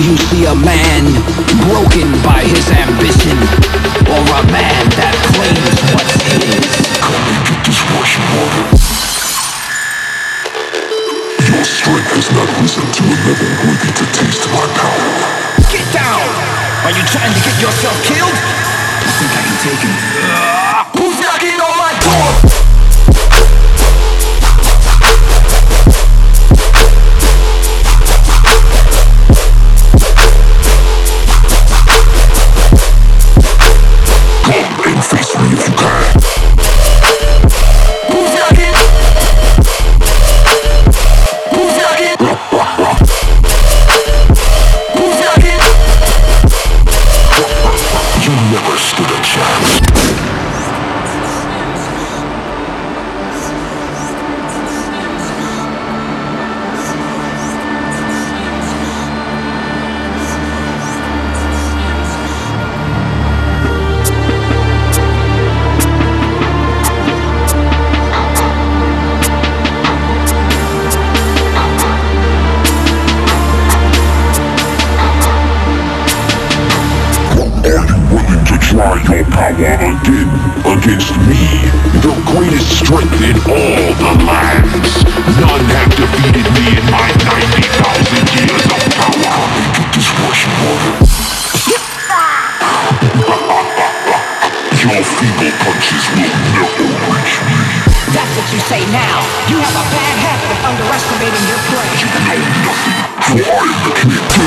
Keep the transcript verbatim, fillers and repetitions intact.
you see a man broken by his ambition, or a man that claims what's his? Come and get this Russian water. Your strength has not risen to a level worthy to taste my power. Get down! Are you trying to get yourself killed? I think I can take him. Uh, who's knocking on my door? Try your power again against me, the greatest strength in all the lands. None have defeated me in my ninety thousand years of power. Get this Russian water. Your feeble punches will never reach me. That's what you say now. You have a bad habit of underestimating your prey. You know nothing, for I am the king.